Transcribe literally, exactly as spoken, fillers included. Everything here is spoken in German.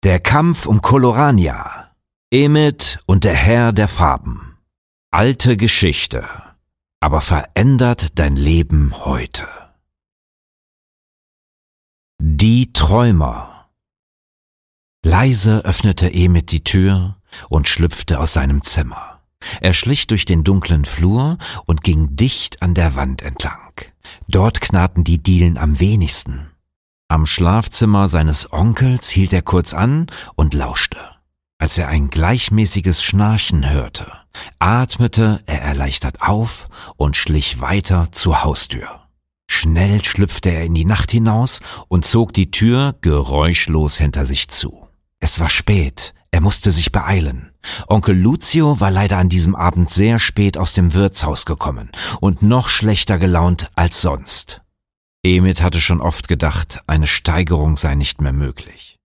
Der Kampf um Colorania. Emmet und der Herr der Farben. Alte Geschichte, aber verändert dein Leben heute. Die Träumer. Leise öffnete Emmet die Tür und schlüpfte aus seinem Zimmer. Er schlich durch den dunklen Flur und ging dicht an der Wand entlang. Dort knarrten die Dielen am wenigsten. Am Schlafzimmer seines Onkels hielt er kurz an und lauschte. Als er ein gleichmäßiges Schnarchen hörte, atmete er erleichtert auf und schlich weiter zur Haustür. Schnell schlüpfte er in die Nacht hinaus und zog die Tür geräuschlos hinter sich zu. Es war spät, er musste sich beeilen. Onkel Lucio war leider an diesem Abend sehr spät aus dem Wirtshaus gekommen und noch schlechter gelaunt als sonst. Emmet hatte schon oft gedacht, eine Steigerung sei nicht mehr möglich.